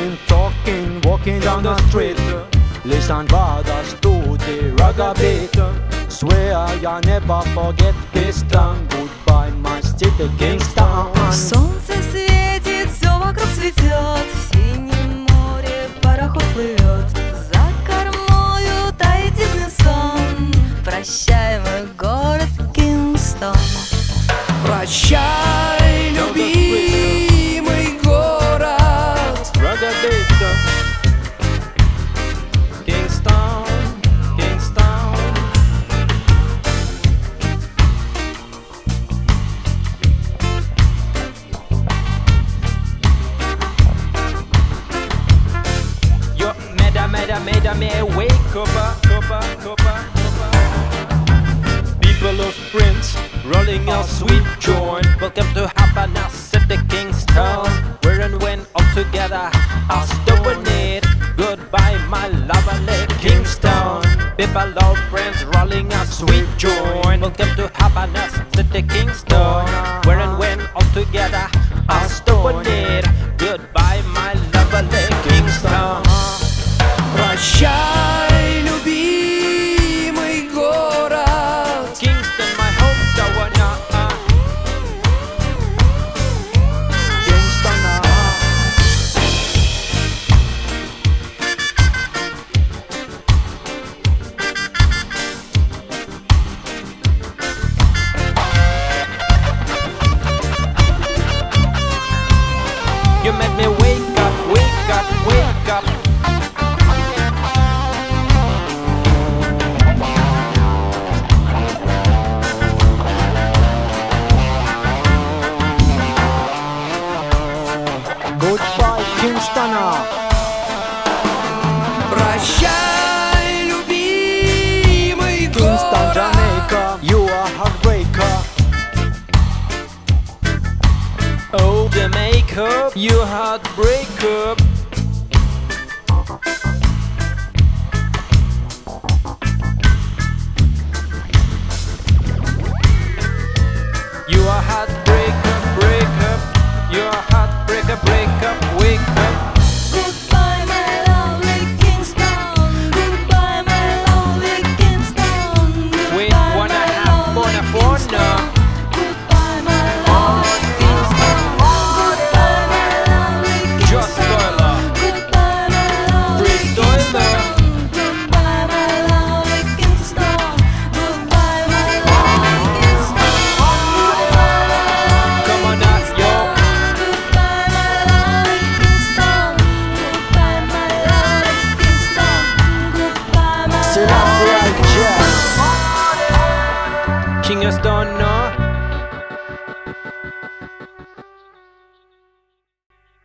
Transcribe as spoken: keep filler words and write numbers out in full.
talking, talking, walking down the street. Listen brothers to the ragga beat. Swear you never forget Kingston. Goodbye my city, Kingston. Солнце светит, все вокруг цветет, в синем море пароход плывет, за кормою тает дивный сон. Прощай, мой город Кингстон. Прощай, любимый город. Ragga beat. Kingston, Kingston. Yo, meda, meda, meda, me wake up, up, up, up, up. People of Prince, rolling our sweet joint. Welcome to Havana City, Kingston. Where and when all together, I'll stop with it. Goodbye, my lovely Kingston. People of Prince, rolling our sweet joint. Welcome to Havana City, Kingston. Where and when all together, I'll stop with it. Goodbye, my lovely Kingston. Прощай, любимый город. Kingston, my hometown. uh, Kingston, uh. You made me wake up, wake up, wake up. Goodbye, Kingston. Прощай, любимый Kingston, город. Jamaica, you are heartbreaker. Oh, Jamaica, you heartbreaker. You are heartbreaker, break up. You are heartbreaker, break up, wake up. Goodbye, my lovely Kingston. Goodbye, my lovely Kingston. We Goodbye, wanna my have lovely fun, fun, Kingston. uh. Goodbye, my lovely Kingston. Goodbye, my lovely Kingston. Just Stoiler. Goodbye, my lovely Free Stoiler. Kingston. Goodbye, my lovely Kingston. Goodbye, my lovely Kingston. Come on now, yo. Goodbye, my lovely Kingston. Goodbye, my lovely Kingston. Goodbye, my Selassie lovely I Jazz. Kingston, no.